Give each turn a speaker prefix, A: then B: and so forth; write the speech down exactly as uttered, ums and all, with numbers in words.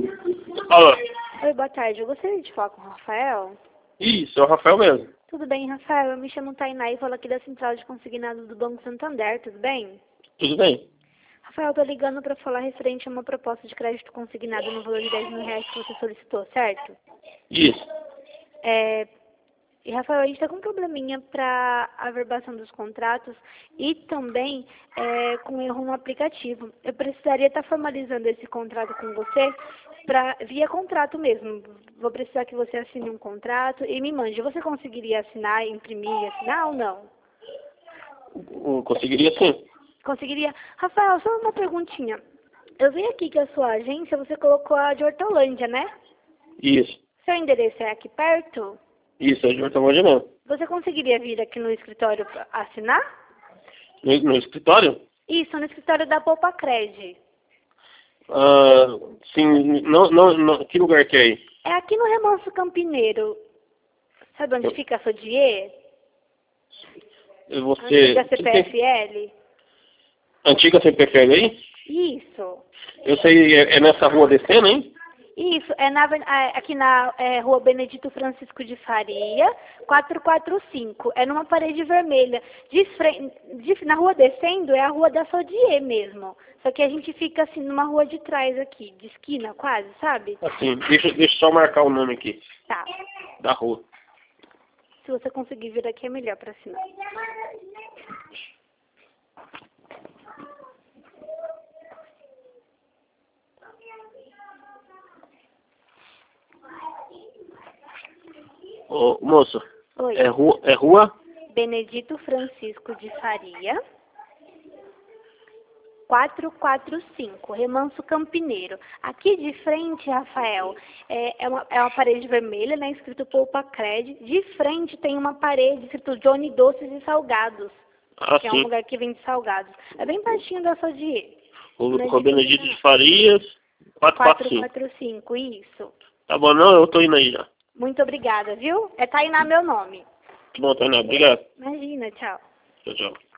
A: Alô?
B: Oi, boa tarde. Eu gostaria de falar com o Rafael.
A: Isso, é o Rafael mesmo.
B: Tudo bem, Rafael? Eu me chamo Tainá e falo aqui da Central de Consignados do Banco Santander, tudo bem?
A: Tudo bem?
B: Rafael, eu tô ligando para falar referente a uma proposta de crédito consignado no valor de dez mil reais que você solicitou, certo?
A: Isso.
B: É... E, Rafael, a gente está com um probleminha para a averbação dos contratos e também é, com erro no aplicativo. Eu precisaria estar formalizando esse contrato com você pra, via contrato mesmo. Vou precisar que você assine um contrato e me mande. Você conseguiria assinar, imprimir, assinar ou não?
A: Eu conseguiria sim.
B: Conseguiria? Rafael, só uma perguntinha. Eu vi aqui que a sua agência, você colocou a de Hortolândia, né?
A: Isso.
B: Seu endereço é aqui perto?
A: Isso, é de Hortolândia mesmo.
B: Você conseguiria vir aqui no escritório para assinar?
A: No, no escritório?
B: Isso, no escritório da Poupa Cred.
A: Ah, sim, não, não, não, que lugar que é aí?
B: É aqui no Remanso Campineiro. Sabe onde
A: Eu-
B: fica a Sodier?
A: Você...
B: Antiga
A: que
B: C P
A: tem-
B: F L?
A: Antiga C P F L aí?
B: Isso.
A: Eu sei, é, é nessa rua descendo, hein?
B: Isso, é na, aven- é aqui na é, Rua Benedito Francisco de Faria, quatrocentos e quarenta e cinco. É numa parede vermelha. De fren- de- na rua descendo é a Rua da Sodier mesmo. Só que a gente fica assim numa rua de trás aqui, de esquina quase, sabe?
A: Assim, deixa, deixa eu só marcar o nome aqui,
B: Tá.
A: da rua.
B: Se você conseguir vir aqui é melhor para assinar.
A: Ô, moço,
B: Oi.
A: é rua, é rua?
B: Benedito Francisco de Faria, quatrocentos e quarenta e cinco, Remanso Campineiro. Aqui de frente, Rafael, é, é, uma, é uma parede vermelha, né, escrito Poupa Cred. De frente tem uma parede escrito Johnny Doces e Salgados,
A: Ah,
B: que é um
A: sim.
B: lugar que vende salgados. É bem pertinho da Sodier.
A: O Rua Benedito de Farias, quatrocentos e quarenta e cinco.
B: quatrocentos e quarenta e cinco, isso.
A: Tá bom, não, eu tô indo aí já.
B: Muito obrigada, viu? É Tainá meu nome.
A: Tá bom, Tainá, obrigado.
B: Imagina, tchau.
A: Tchau, tchau.